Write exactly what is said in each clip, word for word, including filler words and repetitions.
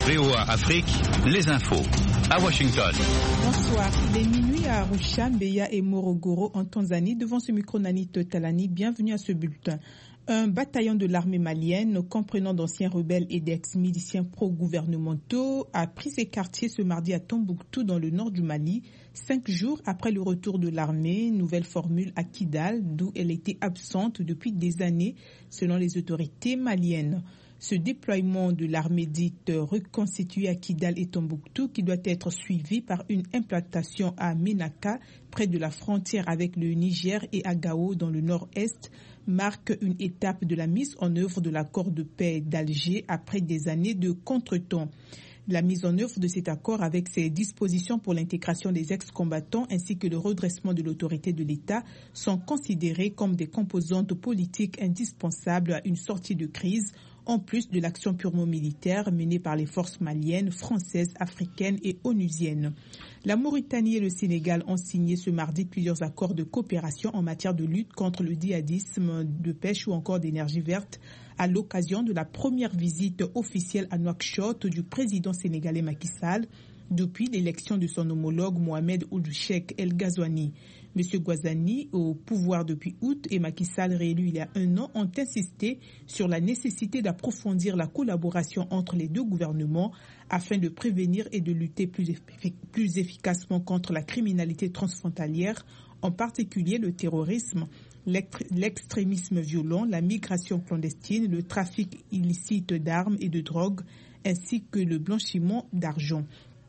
V O A Afrique, les infos, à Washington. Bonsoir, il est minuit à Arusha, Mbeya et Morogoro en Tanzanie. Devant ce micro, Nanit Talani, bienvenue à ce bulletin. Un bataillon de l'armée malienne, comprenant d'anciens rebelles et d'ex-miliciens pro-gouvernementaux, a pris ses quartiers ce mardi à Tombouctou, dans le nord du Mali, cinq jours après le retour de l'armée, nouvelle formule à Kidal, d'où elle était absente depuis des années, selon les autorités maliennes. Ce déploiement de l'armée dite reconstituée à Kidal et Tombouctou, qui doit être suivi par une implantation à Ménaka, près de la frontière avec le Niger, et à Gao, dans le nord-est, marque une étape de la mise en œuvre de l'accord de paix d'Alger après des années de contretemps. La mise en œuvre de cet accord avec ses dispositions pour l'intégration des ex-combattants ainsi que le redressement de l'autorité de l'État sont considérées comme des composantes politiques indispensables à une sortie de crise, en plus de l'action purement militaire menée par les forces maliennes, françaises, africaines et onusiennes. La Mauritanie et le Sénégal ont signé ce mardi plusieurs accords de coopération en matière de lutte contre le djihadisme, de pêche ou encore d'énergie verte, à l'occasion de la première visite officielle à Nouakchott du président sénégalais Macky Sall depuis l'élection de son homologue Mohamed Ould Cheikh El Ghazouani. M. Ghazouani, au pouvoir depuis août, et Macky Sall, réélu il y a un an, ont insisté sur la nécessité d'approfondir la collaboration entre les deux gouvernements afin de prévenir et de lutter plus, effic- plus efficacement contre la criminalité transfrontalière, en particulier le terrorisme, l'extrémisme violent, la migration clandestine, le trafic illicite d'armes et de drogue, ainsi que le blanchiment d'argent.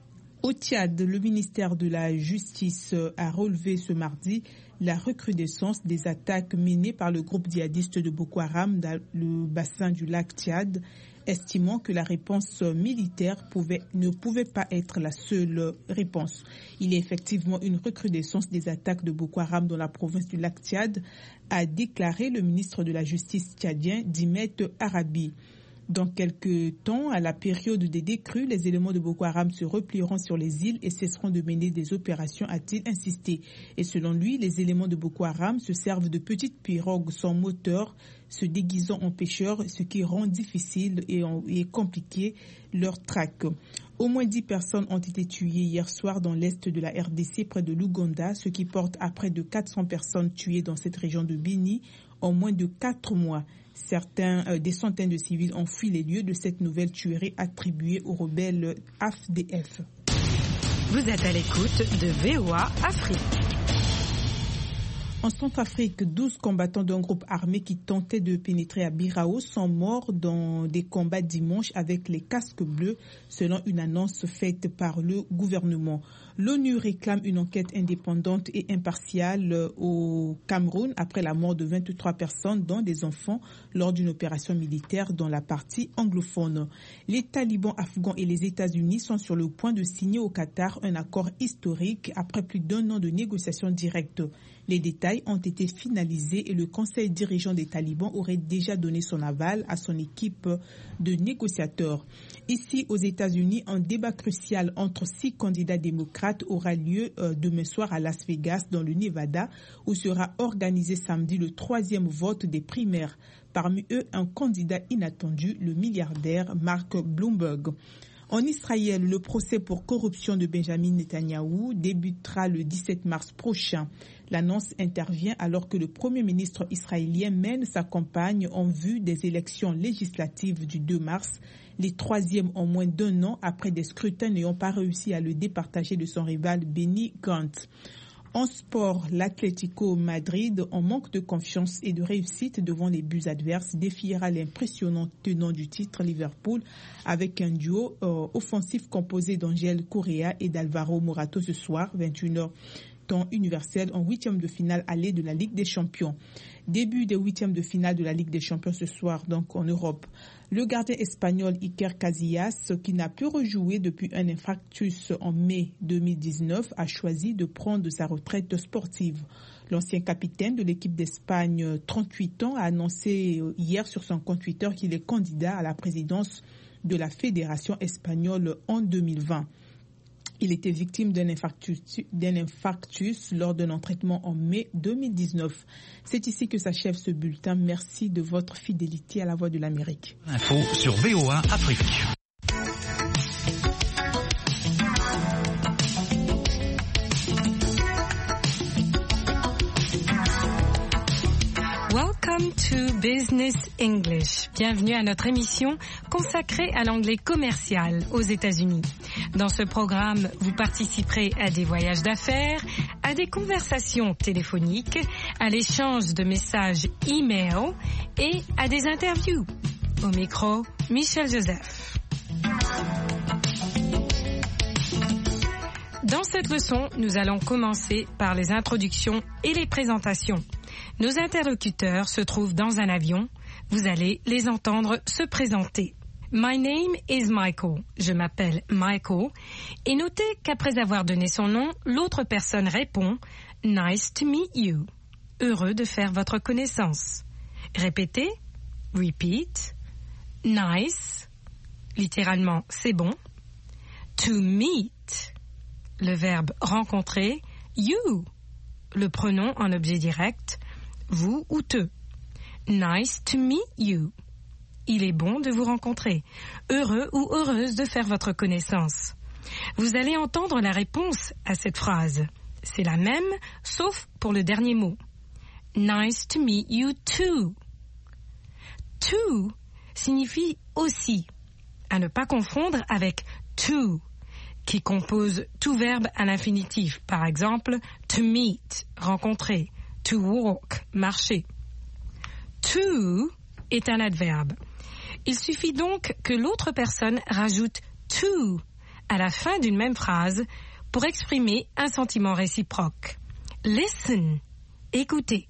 Au Tchad, le ministère de la Justice a relevé ce mardi la recrudescence des attaques menées par le groupe djihadiste de Boko Haram dans le bassin du lac Tchad, estimant que la réponse militaire pouvait, ne pouvait pas être la seule réponse. Il y a effectivement une recrudescence des attaques de Boko Haram dans la province du lac Tchad, a déclaré le ministre de la Justice tchadien, Dimet Arabi. Dans quelques temps, à la période des décrues, les éléments de Boko Haram se replieront sur les îles et cesseront de mener des opérations, a-t-il insisté. Et selon lui, les éléments de Boko Haram se servent de petites pirogues sans moteur, se déguisant en pêcheurs, ce qui rend difficile et, en, et compliqué leur traque. Au moins dix personnes ont été tuées hier soir dans l'est de la R D C, près de l'Ouganda, ce qui porte à près de quatre cents personnes tuées dans cette région de Beni en moins de quatre mois. Certains, euh, des centaines de civils ont fui les lieux de cette nouvelle tuerie attribuée aux rebelles A F D F. Vous êtes à l'écoute de V O A Afrique. En Centrafrique, douze combattants d'un groupe armé qui tentait de pénétrer à Birao sont morts dans des combats dimanche avec les casques bleus, selon une annonce faite par le gouvernement. L'ONU réclame une enquête indépendante et impartiale au Cameroun après la mort de vingt-trois personnes, dont des enfants, lors d'une opération militaire dans la partie anglophone. Les talibans afghans et les États-Unis sont sur le point de signer au Qatar un accord historique après plus d'un an de négociations directes. Les détails ont été finalisés et le conseil dirigeant des talibans aurait déjà donné son aval à son équipe de négociateurs. Ici, aux États-Unis, un débat crucial entre six candidats démocrates aura lieu euh, demain soir à Las Vegas, dans le Nevada, où sera organisé samedi le troisième vote des primaires. Parmi eux, un candidat inattendu, le milliardaire Mark Bloomberg. En Israël, le procès pour corruption de Benjamin Netanyahou débutera le dix-sept mars prochain. L'annonce intervient alors que le Premier ministre israélien mène sa campagne en vue des élections législatives du deux mars, les troisièmes en moins d'un an après des scrutins n'ayant pas réussi à le départager de son rival Benny Gantz. En sport, l'Atlético Madrid, en manque de confiance et de réussite devant les buts adverses, défiera l'impressionnant tenant du titre Liverpool avec un duo euh, offensif composé d'Angel Correa et d'Alvaro Morata ce soir, vingt et une heures temps universel, en huitième de finale aller de la Ligue des Champions. Début des huitièmes de finale de la Ligue des Champions ce soir, donc en Europe. Le gardien espagnol Iker Casillas, qui n'a plus rejoué depuis un infarctus en mai deux mille dix-neuf, a choisi de prendre sa retraite sportive. L'ancien capitaine de l'équipe d'Espagne, trente-huit ans, a annoncé hier sur son compte Twitter qu'il est candidat à la présidence de la Fédération espagnole en deux mille vingt. Il était victime d'un infarctus, d'un infarctus lors d'un entraînement en mai deux mille dix-neuf. C'est ici que s'achève ce bulletin. Merci de votre fidélité à la Voix de l'Amérique. Info sur V O A Afrique. Business English. Bienvenue à notre émission consacrée à l'anglais commercial aux États-Unis. Dans ce programme, vous participerez à des voyages d'affaires, à des conversations téléphoniques, à l'échange de messages e-mail et à des interviews. Au micro, Michel Joseph. Dans cette leçon, nous allons commencer par les introductions et les présentations. Nos interlocuteurs se trouvent dans un avion. Vous allez les entendre se présenter. My name is Michael. Je m'appelle Michael. Et notez qu'après avoir donné son nom, l'autre personne répond « Nice to meet you ». Heureux de faire votre connaissance. Répétez. Repeat. Nice. Littéralement, c'est bon. To meet. Le verbe rencontrer. You. Le pronom en objet direct. Vous ou te. Nice to meet you. Il est bon de vous rencontrer. Heureux ou heureuse de faire votre connaissance. Vous allez entendre la réponse à cette phrase. C'est la même, sauf pour le dernier mot. Nice to meet you too. To signifie aussi, à ne pas confondre avec to, qui compose tout verbe à l'infinitif. Par exemple, to meet, rencontrer. To walk, marcher. To est un adverbe. Il suffit donc que l'autre personne rajoute to à la fin d'une même phrase pour exprimer un sentiment réciproque. Listen, écoutez.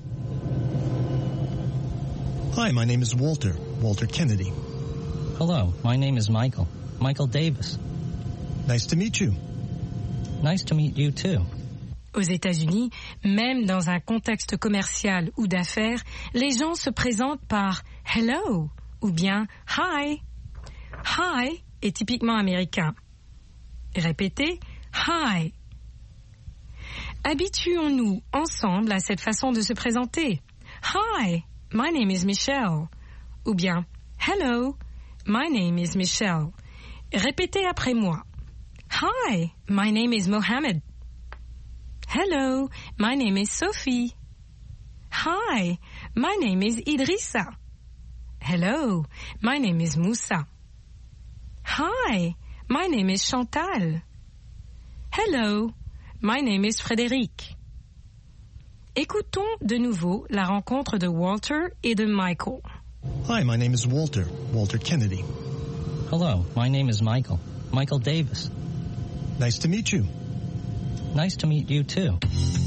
Hi, my name is Walter, Walter Kennedy. Hello, my name is Michael, Michael Davis. Nice to meet you. Nice to meet you too. Aux États-Unis, même dans un contexte commercial ou d'affaires, les gens se présentent par « hello » ou bien « hi ». « Hi » est typiquement américain. Répétez « hi ». Habituons-nous ensemble à cette façon de se présenter. « Hi, my name is Michelle » ou bien « hello, my name is Michelle ». Répétez après moi. « Hi, my name is Mohammed ». Hello, my name is Sophie. Hi, my name is Idrissa. Hello, my name is Moussa. Hi, my name is Chantal. Hello, my name is Frédéric. Écoutons de nouveau la rencontre de Walter et de Michael. Hi, my name is Walter, Walter Kennedy. Hello, my name is Michael, Michael Davis. Nice to meet you. Nice to meet you too.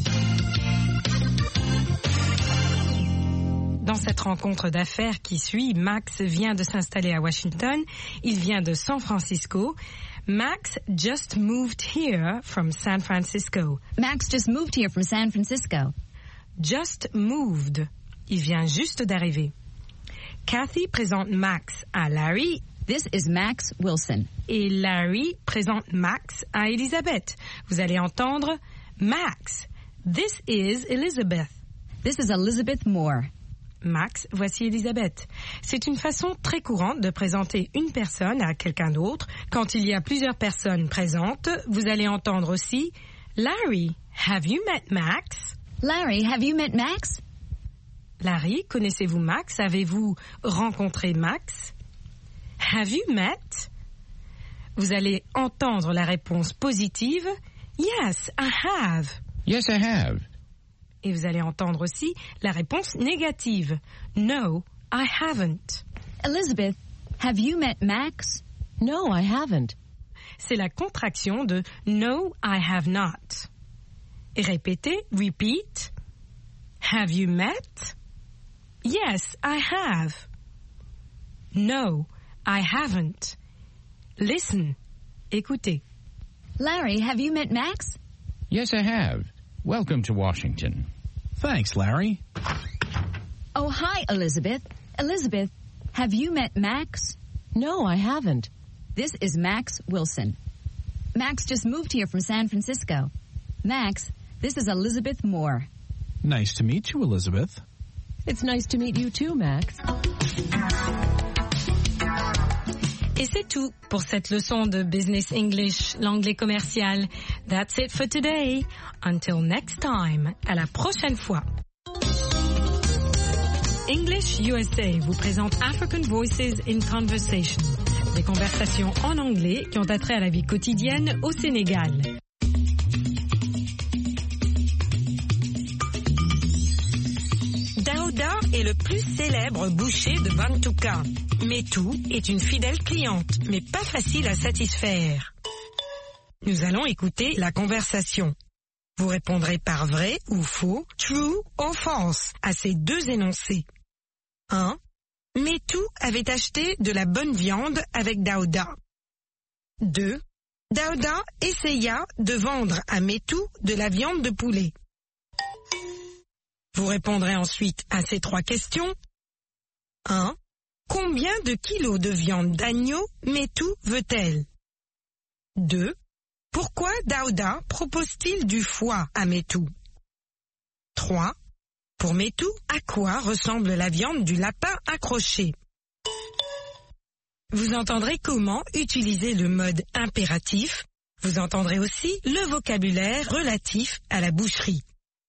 Dans cette rencontre d'affaires qui suit, Max vient de s'installer à Washington. Il vient de San Francisco. Max just moved here from San Francisco. Max just moved here from San Francisco. Just moved. Il vient juste d'arriver. Kathy présente Max à Larry. This is Max Wilson. Et Larry présente Max à Elizabeth. Vous allez entendre Max. This is Elizabeth. This is Elizabeth Moore. Max, voici Elizabeth. C'est une façon très courante de présenter une personne à quelqu'un d'autre. Quand il y a plusieurs personnes présentes, vous allez entendre aussi Larry, have you met Max? Larry, have you met Max? Larry, connaissez-vous Max? Avez-vous rencontré Max? Have you met? Vous allez entendre la réponse positive. Yes, I have. Yes, I have. Et vous allez entendre aussi la réponse négative. No, I haven't. Elizabeth, have you met Max? No, I haven't. C'est la contraction de No, I have not. Et répétez, repeat. Have you met? Yes, I have. No, I haven't. Listen. Écoutez. Larry, have you met Max? Yes, I have. Welcome to Washington. Thanks, Larry. Oh, hi, Elizabeth. Elizabeth, have you met Max? No, I haven't. This is Max Wilson. Max just moved here from San Francisco. Max, this is Elizabeth Moore. Nice to meet you, Elizabeth. It's nice to meet you too, Max. Et c'est tout pour cette leçon de Business English, l'anglais commercial. That's it for today. Until next time. À la prochaine fois. English U S A vous présente African Voices in Conversation, des conversations en anglais qui ont attrait à la vie quotidienne au Sénégal. Daouda est le plus célèbre boucher de Bantuka. Metou est une fidèle cliente, mais pas facile à satisfaire. Nous allons écouter la conversation. Vous répondrez par vrai ou faux, true ou false, à ces deux énoncés. un. Metou avait acheté de la bonne viande avec Daouda. deux. Daouda essaya de vendre à Metou de la viande de poulet. Vous répondrez ensuite à ces trois questions. un. Combien de kilos de viande d'agneau Metou veut-elle? deux. Pourquoi Daouda propose-t-il du foie à Metou? trois. Pour Metou, à quoi ressemble la viande du lapin accroché? Vous entendrez comment utiliser le mode impératif. Vous entendrez aussi le vocabulaire relatif à la boucherie.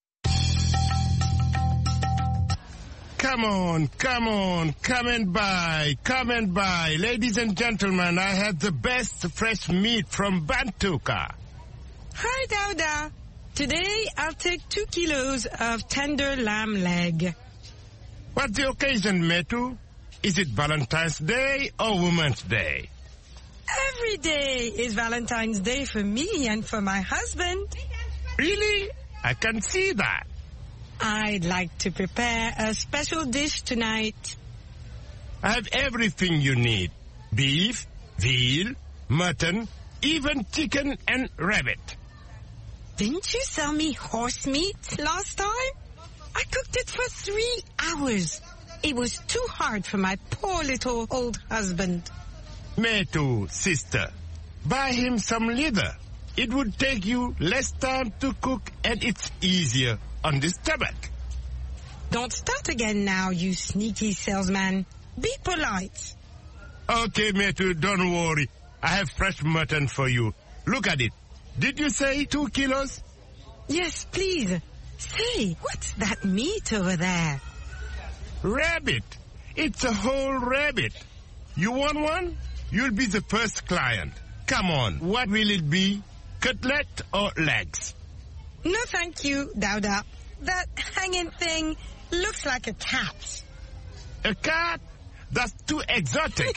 Come on, come on, come and buy, come and buy. Ladies and gentlemen, I have the best fresh meat from Bantuka. Hi, Daouda. Today I'll take two kilos of tender lamb leg. What's the occasion, Metu? Is it Valentine's Day or Women's Day? Every day is Valentine's Day for me and for my husband. Really? I can see that. I'd like to prepare a special dish tonight. I have everything you need. Beef, veal, mutton, even chicken and rabbit. Didn't you sell me horse meat last time? I cooked it for three hours. It was too hard for my poor little old husband. Metu, sister, buy him some leather. It would take you less time to cook and it's easier on the stomach. Don't start again now, you sneaky salesman. Be polite. Okay, Metu, don't worry. I have fresh mutton for you. Look at it. Did you say two kilos? Yes, please. Say, what's that meat over there? Rabbit. It's a whole rabbit. You want one? You'll be the first client. Come on, what will it be? Cutlet or legs? No, thank you, Daouda. That hanging thing looks like a cat. A cat? That's too exotic.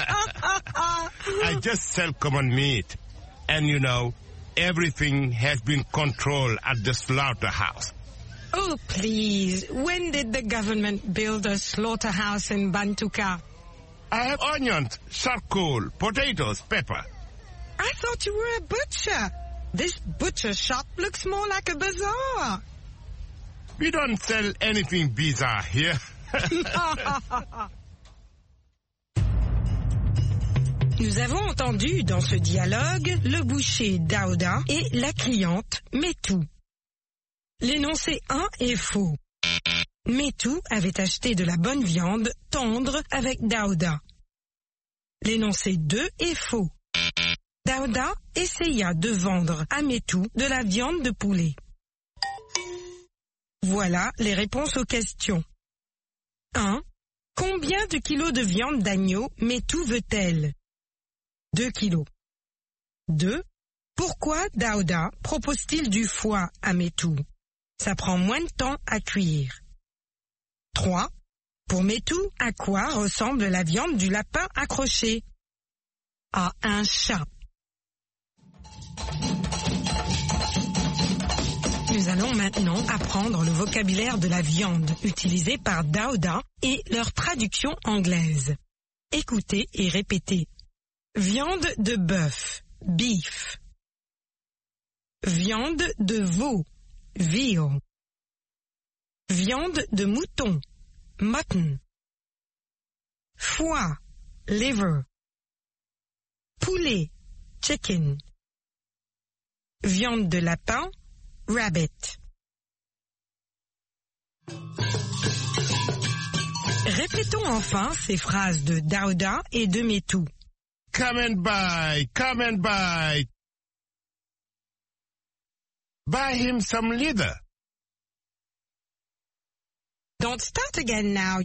I just sell common meat. And you know, everything has been controlled at the slaughterhouse. Oh, please. When did the government build a slaughterhouse in Bantuka? I have onions, charcoal, potatoes, pepper. I thought you were a butcher. This butcher shop looks more like a bazaar. We don't sell anything bizarre here. Nous avons entendu dans ce dialogue le boucher Daouda et la cliente Metou. L'énoncé un est faux. Metou avait acheté de la bonne viande tendre avec Daouda. L'énoncé deux est faux. Daouda essaya de vendre à Metou de la viande de poulet. Voilà les réponses aux questions. un. Combien de kilos de viande d'agneau Metou veut-elle? deux kilos. deux. Pourquoi Daouda propose-t-il du foie à Metou? Ça prend moins de temps à cuire. trois. Pour Metou, à quoi ressemble la viande du lapin accroché? À un chat. Nous allons maintenant apprendre le vocabulaire de la viande utilisé par Daouda et leur traduction anglaise. Écoutez et répétez. Viande de bœuf, beef. Viande de veau, veal. Viande de mouton, mutton. Foie, liver. Poulet, chicken. Viande de lapin, rabbit. Répétons enfin ces phrases de Daouda et de Metou. Come and buy, come and buy. Buy him some leather. Don't start again now.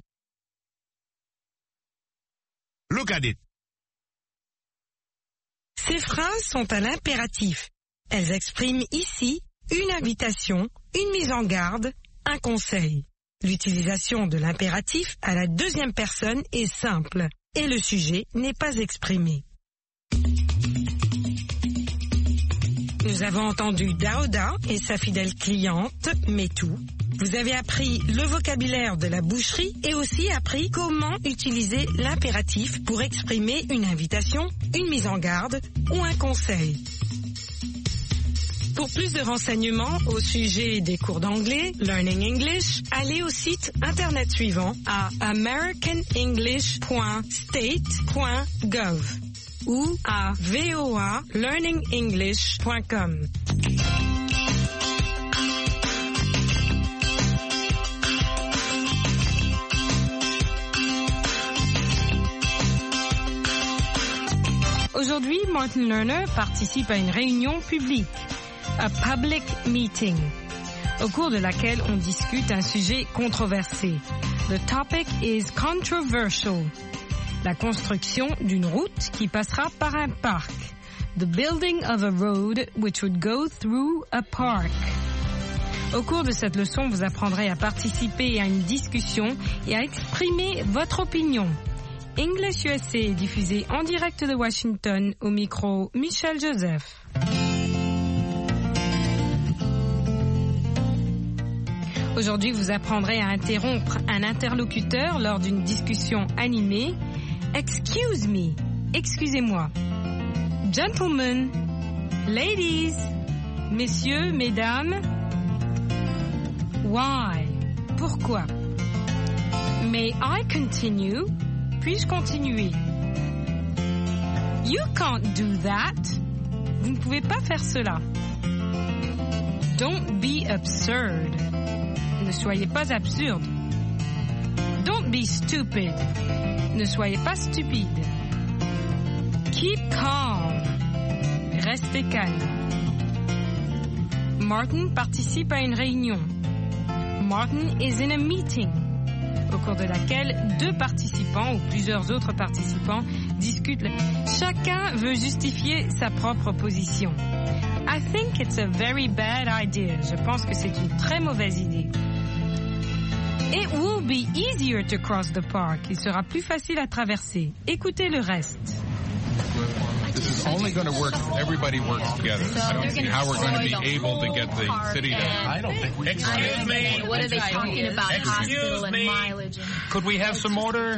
Look at it. Ces phrases sont à l'impératif. Elles expriment ici une invitation, une mise en garde, un conseil. L'utilisation de l'impératif à la deuxième personne est simple et le sujet n'est pas exprimé. Nous avons entendu Daouda et sa fidèle cliente, Metou. Vous avez appris le vocabulaire de la boucherie et aussi appris comment utiliser l'impératif pour exprimer une invitation, une mise en garde ou un conseil. Pour plus de renseignements au sujet des cours d'anglais, Learning English, allez au site internet suivant à american english point state point gov ou à voa learning english point com. Aujourd'hui, Martin Lerner participe à une réunion publique, a public meeting, au cours de laquelle on discute un sujet controversé. The topic is controversial. La construction d'une route qui passera par un parc. The building of a road which would go through a park. Au cours de cette leçon, vous apprendrez à participer à une discussion et à exprimer votre opinion. English U S A est diffusé en direct de Washington au micro Michel Joseph. Aujourd'hui, vous apprendrez à interrompre un interlocuteur lors d'une discussion animée. Excuse me, excusez-moi. Gentlemen, ladies, messieurs, mesdames. Why? Pourquoi? May I continue? Puis-je continuer? You can't do that. Vous ne pouvez pas faire cela. Don't be absurd. Ne soyez pas absurde. Don't be stupid. Ne soyez pas stupide. Keep calm. Restez calme. Martin participe à une réunion. Martin is in a meeting, au cours de laquelle deux participants ou plusieurs autres participants discutent. Chacun veut justifier sa propre position. I think it's a very bad idea. Je pense que c'est une très mauvaise idée. It will be easier to cross the park. Il sera plus facile à traverser. Écoutez le reste. This is only going to work if everybody works together. I don't see how we're going to be able to get the city to... I don't think we... Excuse me. What are they talking about? Excuse Hospital me. and mileage. And... Could we have some order?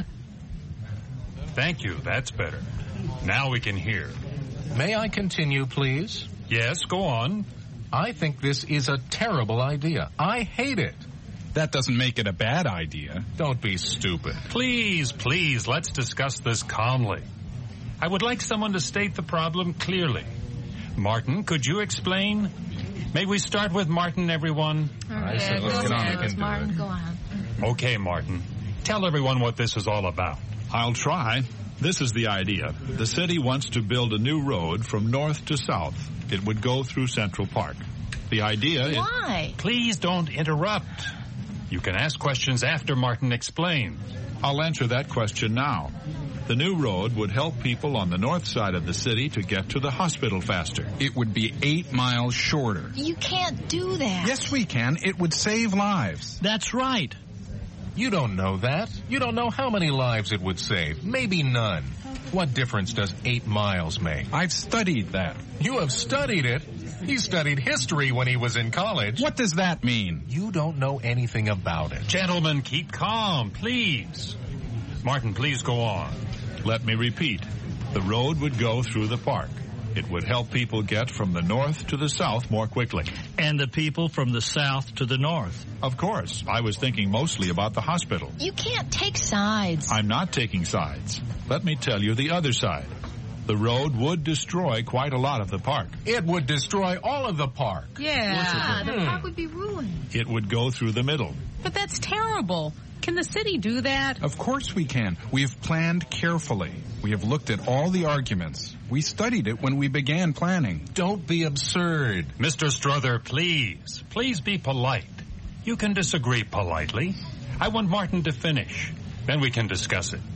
Thank you. That's better. Now we can hear. May I continue, please? Yes, go on. I think this is a terrible idea. I hate it. That doesn't make it a bad idea. Don't be stupid. Please, please, let's discuss this calmly. I would like someone to state the problem clearly. Martin, could you explain? May we start with Martin, everyone? All right, so let's get on. Let's Martin, go on. Okay, Martin. Tell everyone what this is all about. I'll try. This is the idea. The city wants to build a new road from north to south. It would go through Central Park. The idea is... Why? Please don't interrupt. You can ask questions after Martin explains. I'll answer that question now. The new road would help people on the north side of the city to get to the hospital faster. It would be eight miles shorter. You can't do that. Yes, we can. It would save lives. That's right. You don't know that. You don't know how many lives it would save. Maybe none. What difference does eight miles make? I've studied that. You have studied it? He studied history when he was in college. What does that mean? You don't know anything about it. Gentlemen, keep calm, please. Martin, please go on. Let me repeat. The road would go through the park. It would help people get from the north to the south more quickly. And the people from the south to the north. Of course. I was thinking mostly about the hospital. You can't take sides. I'm not taking sides. Let me tell you the other side. The road would destroy quite a lot of the park. It would destroy all of the park. Yeah, the park would be ruined. It would go through the middle. But that's terrible. Can the city do that? Of course we can. We have planned carefully. We have looked at all the arguments. We studied it when we began planning. Don't be absurd. Mister Strother, please. Please be polite. You can disagree politely. I want Martin to finish. Then we can discuss it.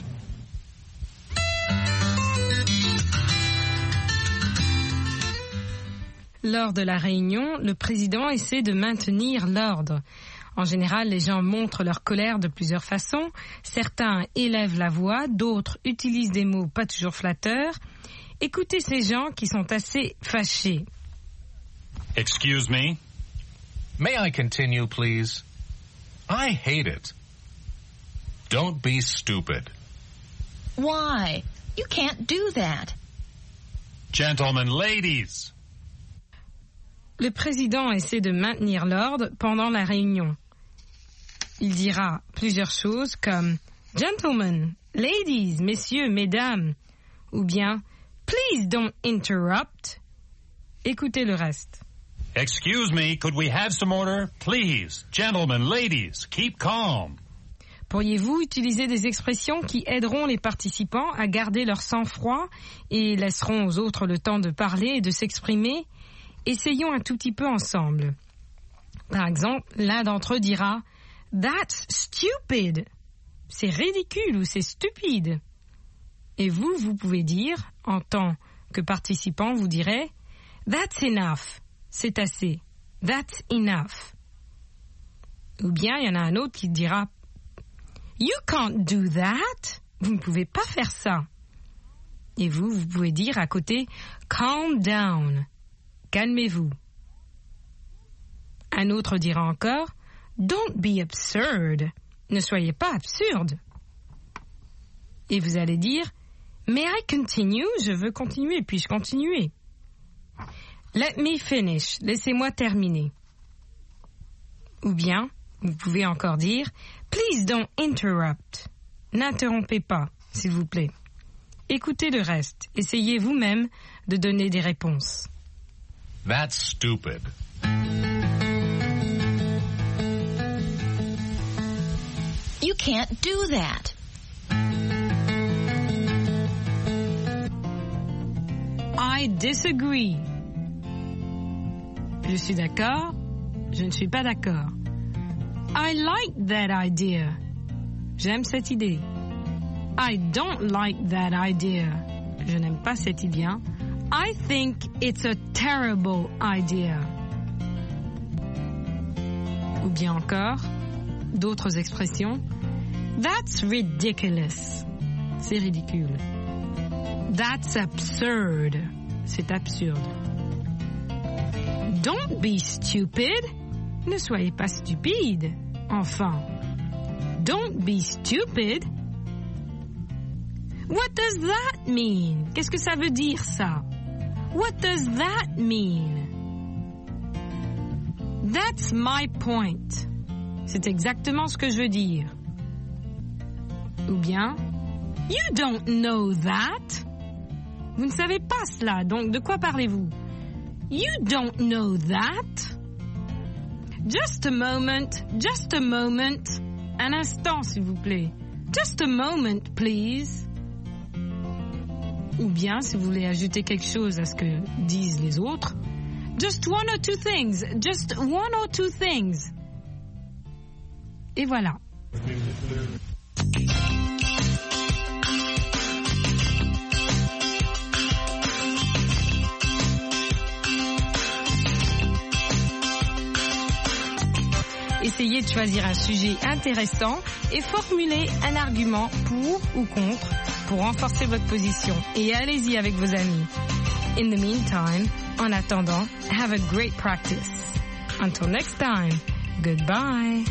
Lors de la réunion, le président essaie de maintenir l'ordre. En général, les gens montrent leur colère de plusieurs façons. Certains élèvent la voix, d'autres utilisent des mots pas toujours flatteurs. Écoutez ces gens qui sont assez fâchés. Excuse me. May I continue, please? I hate it. Don't be stupid. Why? You can't do that. Gentlemen, ladies. Le président essaie de maintenir l'ordre pendant la réunion. Il dira plusieurs choses comme « Gentlemen, ladies, messieurs, mesdames » ou bien « Please don't interrupt ». Écoutez le reste. Excuse me, could we have some order? Please, gentlemen, ladies, keep calm. Pourriez-vous utiliser des expressions qui aideront les participants à garder leur sang-froid et laisseront aux autres le temps de parler et de s'exprimer? Essayons un tout petit peu ensemble. Par exemple, l'un d'entre eux dira « That's stupid ». C'est ridicule ou c'est stupide. Et vous, vous pouvez dire, en tant que participant, vous direz « That's enough ». C'est assez. That's enough. Ou bien, il y en a un autre qui dira « You can't do that ». Vous ne pouvez pas faire ça. Et vous, vous pouvez dire à côté « Calm down ». Calmez-vous. Un autre dira encore « Don't be absurd ». Ne soyez pas absurde. Et vous allez dire « May I continue ?» Je veux continuer, puis-je continuer? Let me finish. Laissez-moi terminer. Ou bien, vous pouvez encore dire « Please don't interrupt ». N'interrompez pas, s'il vous plaît. Écoutez le reste. Essayez vous-même de donner des réponses. That's stupid. You can't do that. I disagree. Je suis d'accord. Je ne suis pas d'accord. I like that idea. J'aime cette idée. I don't like that idea. Je n'aime pas cette idée. I think it's a terrible idea. Ou bien encore, d'autres expressions. That's ridiculous. C'est ridicule. That's absurd. C'est absurde. Don't be stupid. Ne soyez pas stupide. Enfin. Don't be stupid. What does that mean? Qu'est-ce que ça veut dire, ça? What does that mean? That's my point. C'est exactement ce que je veux dire. Ou bien, you don't know that. Vous ne savez pas cela, donc de quoi parlez-vous? You don't know that. Just a moment, just a moment. Un instant, s'il vous plaît. Just a moment, please. Ou bien, si vous voulez ajouter quelque chose à ce que disent les autres, just one or two things, just one or two things. Et voilà. Essayez de choisir un sujet intéressant et formulez un argument pour ou contre pour renforcer votre position. Et allez-y avec vos amis. In the meantime, en attendant, have a great practice. Until next time, goodbye.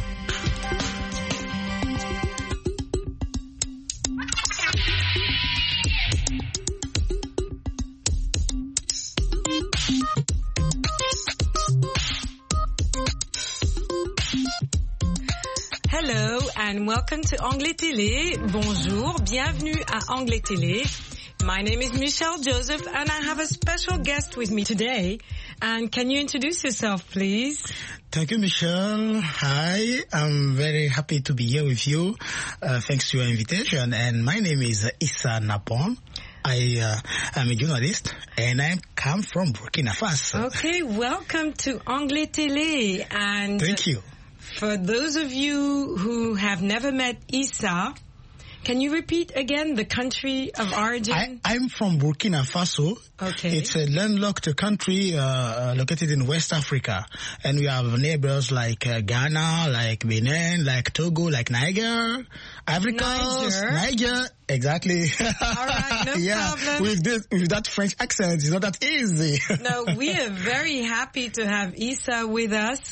Hello and welcome to Anglais Télé. Bonjour, bienvenue à Anglais Télé. My name is Michelle Joseph and I have a special guest with me today. And can you introduce yourself, please? Thank you, Michelle. Hi, I'm very happy to be here with you. Uh, thanks to your invitation. And my name is uh, Issa Napon. I uh, am a journalist and I come from Burkina Faso. Okay, welcome to Anglais Télé. And thank you. For those of you who have never met Issa, can you repeat again the country of origin? I, I'm from Burkina Faso. Okay. It's a landlocked country uh, located in West Africa. And we have neighbors like uh, Ghana, like Benin, like Togo, like Niger, Ivory Coast, Niger. Niger. Exactly. All right, no yeah, problem. With, this, with that French accent, it's not that easy. No, we are very happy to have Issa with us.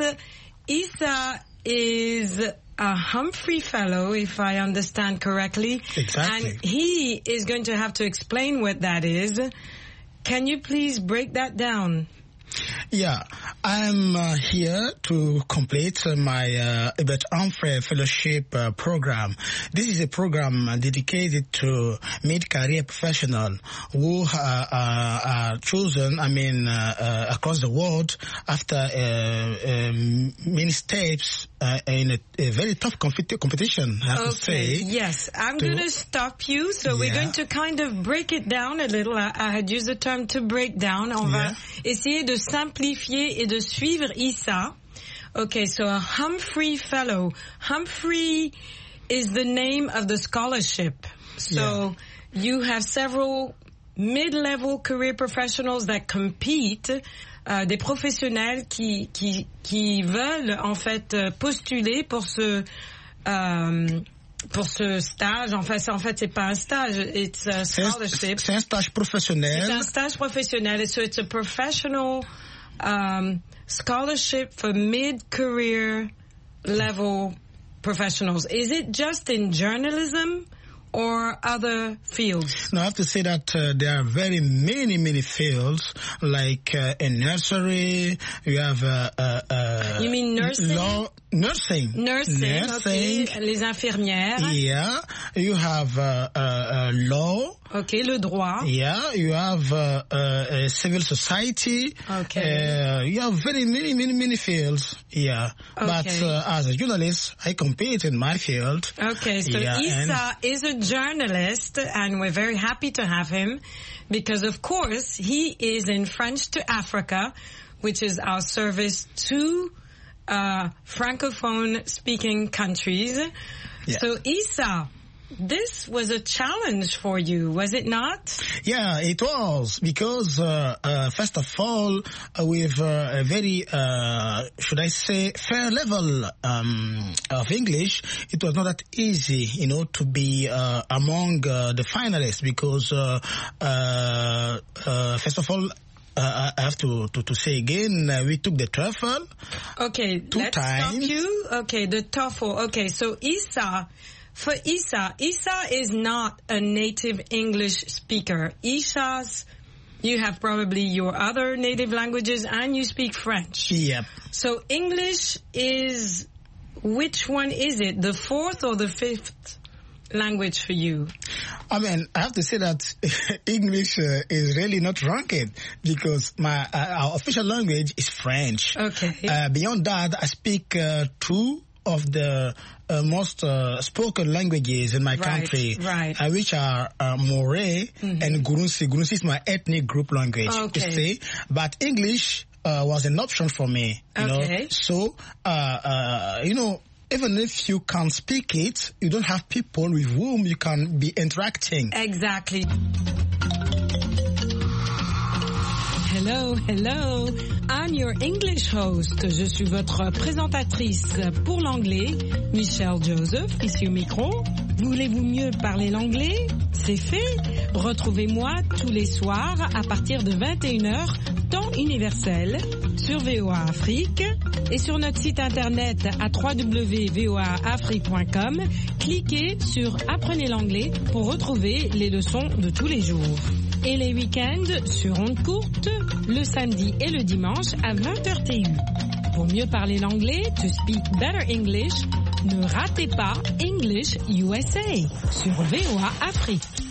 Issa is a Humphrey Fellow, if I understand correctly. Exactly. And he is going to have to explain what that is. Can you please break that down? Yeah, I'm uh, here to complete uh, my uh, Hubert Humphrey Fellowship uh, program. This is a program uh, dedicated to mid-career professionals who uh, uh, are chosen, I mean, uh, uh, across the world after uh, um, many steps uh, in a, a very tough compet- competition, I have okay, to say. Yes, I'm to, going to stop you. So yeah. we're going to kind of break it down a little. I, I had used the term to break down. On yeah. va essayer de simplifier et de suivre Issa. Okay, so a Humphrey Fellow. Humphrey is the name of the scholarship. So yeah. you have several mid-level career professionals that compete, euh, des professionnels qui, qui, qui veulent en fait postuler pour ce euh, pour ce stage. En fait, en fait, c'est pas un stage, it's a scholarship. C'est un stage professionnel. C'est un stage professionnel. So it's a professional um, scholarship for mid-career level professionals. Is it just in journalism or other fields? No, I have to say that uh, there are very many, many fields, like uh, in nursery, you have... Uh, uh, uh, you mean nursing? Law, nursing. Nursing, nursing. Okay. Les infirmières. Yeah, you have uh, uh, uh, law. Okay, le droit. Yeah, you have uh, uh, civil society. Okay. Uh, you have very many, many, many fields. Yeah. Okay. But uh, as a journalist, I compete in my field. Okay, so yeah, Issa is a journalist, and we're very happy to have him because, of course, he is in French to Africa, which is our service to uh, Francophone-speaking countries. Yeah. So, Issa, this was a challenge for you, was it not? Yeah, it was, because uh, uh, first of all, uh, with uh, a very, uh, should I say, fair level um, of English, it was not that easy, you know, to be uh, among uh, the finalists, because uh, uh, uh, first of all, Uh, I have to, to, to say again, uh, we took the TOEFL. Okay, two let's times. stop you. Okay, the TOEFL. Okay, so Issa, for Issa, Issa is not a native English speaker. Issa's, you have probably your other native languages and you speak French. Yep. So English is, which one is it? The fourth or the fifth language for you? I mean, I have to say that English uh, is really not ranked because my uh, our official language is French. Okay. Uh, beyond that, I speak uh, two of the uh, most uh, spoken languages in my right, country, right. Uh, which are uh, Moray mm-hmm. and Gurunsi. Gurunsi is my ethnic group language, okay. you see. But English uh, was an option for me, you okay. know. So, uh, uh, you know, even if you can speak it, you don't have people with whom you can be interacting. Exactly. Hello, hello. I'm your English host. Je suis votre présentatrice pour l'anglais, Michelle Joseph, ici au micro. Voulez-vous mieux parler l'anglais? C'est fait. Retrouvez-moi tous les soirs à partir de vingt et une heures, temps universel, sur V O A Afrique et sur notre site internet à w w w point v o a afrique point com. Cliquez sur Apprenez l'anglais pour retrouver les leçons de tous les jours. Et les week-ends sur ondes courtes, le samedi et le dimanche à vingt heures T U. Pour mieux parler l'anglais, to speak better English, ne ratez pas English U S A sur V O A Afrique.